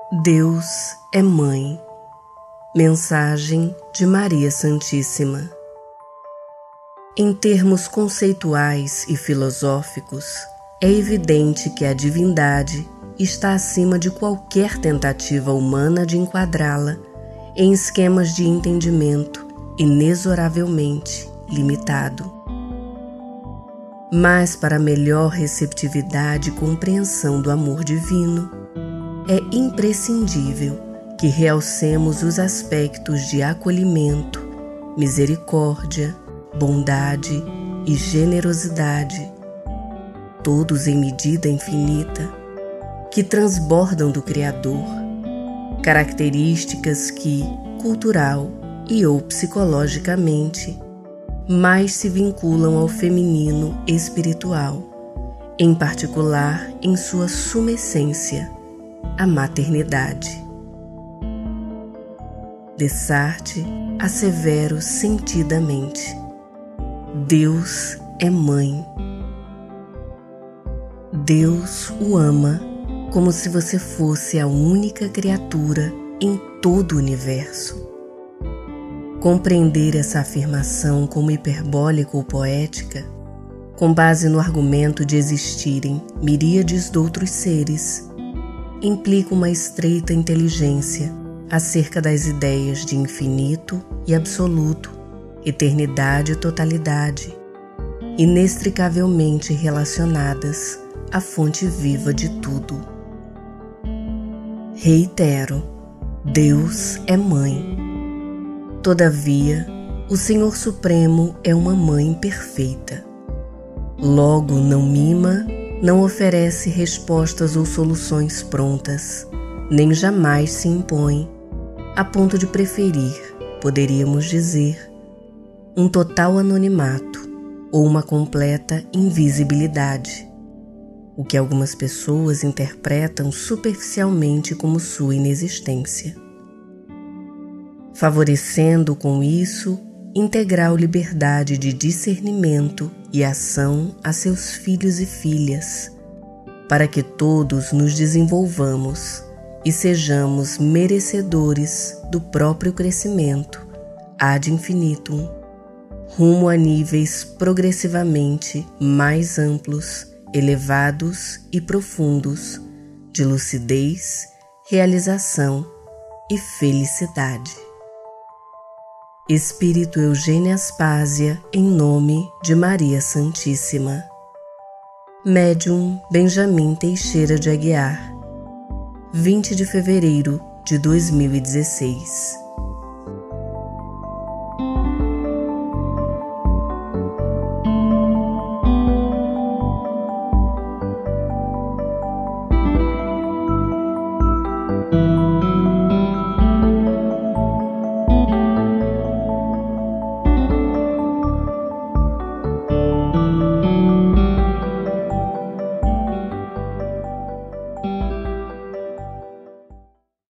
Deus é Mãe. Mensagem de Maria Santíssima. Em termos conceituais e filosóficos, é evidente que a divindade está acima de qualquer tentativa humana de enquadrá-la em esquemas de entendimento inexoravelmente limitado. Mas para melhor receptividade e compreensão do amor divino, é imprescindível que realcemos os aspectos de acolhimento, misericórdia, bondade e generosidade, todos em medida infinita, que transbordam do Criador, características que, cultural e ou psicologicamente, mais se vinculam ao feminino espiritual, em particular em sua suma essência, a maternidade. Descartes assevera sentidamente: Deus é Mãe. Deus o ama como se você fosse a única criatura em todo o universo. Compreender essa afirmação como hiperbólica ou poética, com base no argumento de existirem miríades de outros seres, implica uma estreita inteligência acerca das ideias de infinito e absoluto, eternidade e totalidade, inextricavelmente relacionadas à fonte viva de tudo. Reitero, Deus é Mãe. Todavia, o Senhor Supremo é uma Mãe perfeita. Logo, não mima, não oferece respostas ou soluções prontas, nem jamais se impõe, a ponto de preferir, poderíamos dizer, um total anonimato ou uma completa invisibilidade, o que algumas pessoas interpretam superficialmente como sua inexistência, favorecendo com isso integral liberdade de discernimento e ação a seus filhos e filhas, para que todos nos desenvolvamos e sejamos merecedores do próprio crescimento ad infinitum, rumo a níveis progressivamente mais amplos, elevados e profundos de lucidez, realização e felicidade. Espírito Eugênia Aspásia, em nome de Maria Santíssima. Médium Benjamin Teixeira de Aguiar, 20 de fevereiro de 2016.